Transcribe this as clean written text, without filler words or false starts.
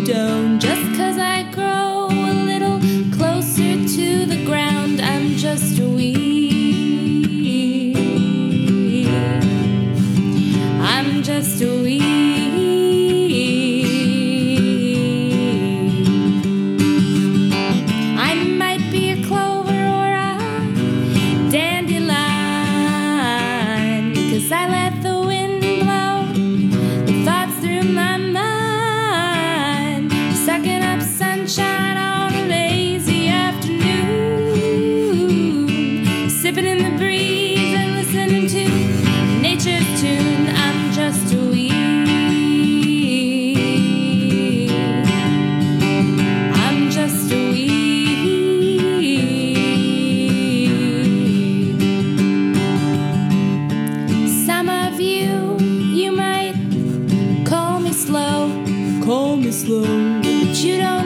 down. Just 'cause I grow a little closer to the ground, I'm just a weed. I'm just a weed. I might be a clover or a dandelion, 'cause I let the wind blow the thoughts through my mind, sucking up sunshine on a lazy afternoon, sipping in the breeze and listening to nature's tune. I'm just a weed. I'm just a weed. Some of you might call me slow, but you don't